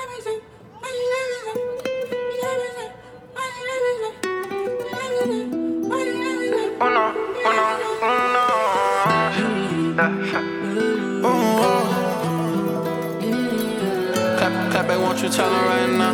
Clap back, won't you tell her right now?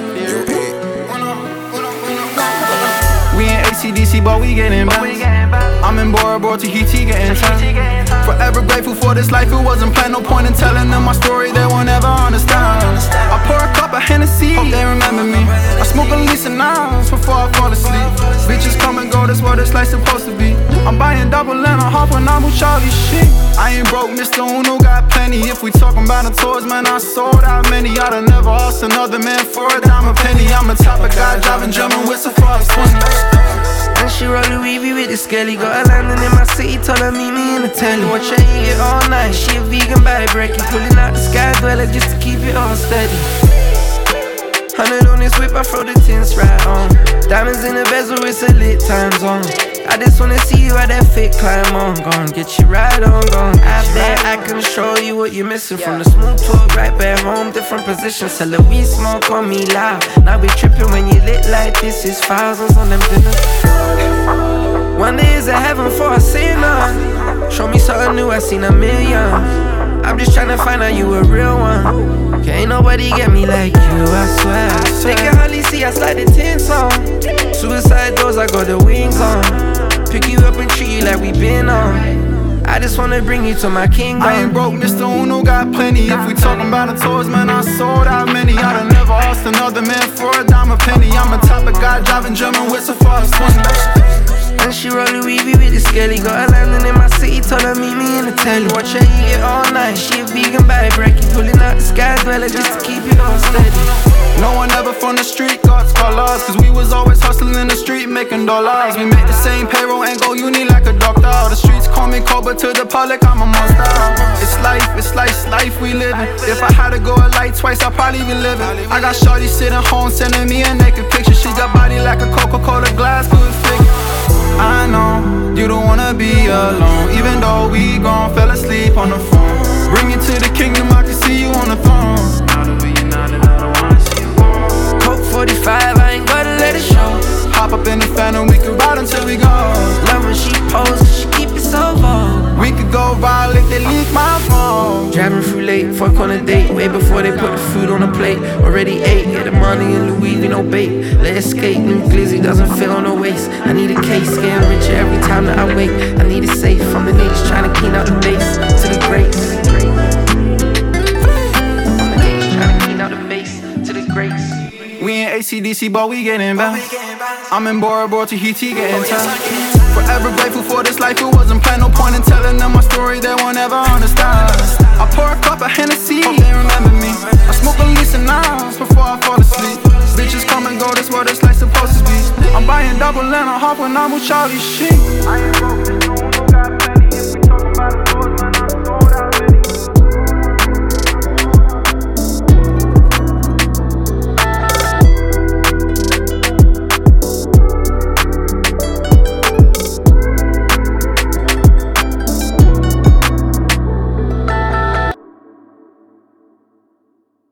We in ACDC, but we getting back. I'm in Bora Bora, Tahiti, getting time. Forever grateful for this life, it wasn't planned. No point in telling them my story, they won't ever understand. I pour a cup of Hennessy, hope they remember me. I smoke at least an ounce before I fall asleep. Bitches come and go, that's what this life's supposed to be. I'm buying double and a half when I'm with Charlie shit. I ain't broke, Mr. Uno got plenty. If we talking about the tours, man, I sold out many. I'd have never asked another man for a dime a penny. I'm the type of guy driving German whistle for a 20. And she roll Louis V with the skelly. Got her landing in my city, told her meet me in the telly. Watch her eat it all night, she a vegan body breaking. Pulling out the sky dweller just to keep it all steady. 100 on this whip, I throw the tints right on. Diamonds in the bezel, it's a lit time zone. I just wanna see you at that fit climb on. Gon' get you right on, gon' out there. I can show you what you're missing. From the smooth talk right back home, different positions. Tell her we smoke on me loud. Now be tripping when you lit like this. It's thousands on them dinners. One day is a heaven for a sinner. Show me something new, I seen a million. I'm just tryna find out you a real one. Can't nobody get me like you, I swear. They can hardly see I slide the tints on. Suicide doors, I got the wings on. Pick you up and treat you like we been on. I just wanna bring you to my kingdom. I ain't broke, Mr. Uno got plenty. If we talking about the tours, man, I sold out many. I'd have never asked another man for a dime a penny. I'm the type of guy driving German whistle for a 20. And she roll Louis V with the skelly. Got her landing in my city, told her meet me in the telly. Watch her eat it all night, she a vegan body breaking. Pulling out the sky dweller just to keep it all steady. No one ever from the street got scholars, cause we was always hustling in the street making dollars. We make the same payroll and go uni like a doctor. The streets call me cold, but to the public I'm a monster. It's life we living. If I had to go a light twice, I'd probably be living. I got shorty sitting home sending me a naked picture. She got body like a Coca-Cola glass, couldn't figure. I know you don't wanna be alone, even though we gon' fell asleep on the phone. Bring you to the kingdom, I can see you on the throne. Now that we united, I don't wanna see you go. Coke 45, I ain't gotta let it show. Hop up in the Phantom, we can ride until we go. Love when she poses, she keep it so bold. We could go viral if they leak my phone. Driving through late, fuck on a date. Way before they put the food on the plate. Already ate, get the money in Louis V, no bait. Let escape, new glizzy doesn't fit on the waist. I need a case, getting richer every time that I wake. I need it safe from the niggas trying to clean out the base. To the greats. From the niggas trying to clean out the base. To the greats. We in ACDC, but we getting back. I'm in Bora Bora, Tahiti, getting time. Forever grateful for this life, it wasn't planned. No point in telling them my story, they won't ever understand. I pour a cup of Hennessy, hope they remember me. I smoke at least an ounce before I fall asleep. Bitches come and go, that's what this life's supposed to be. I'm buying double and a half when I'm with Charlie shit.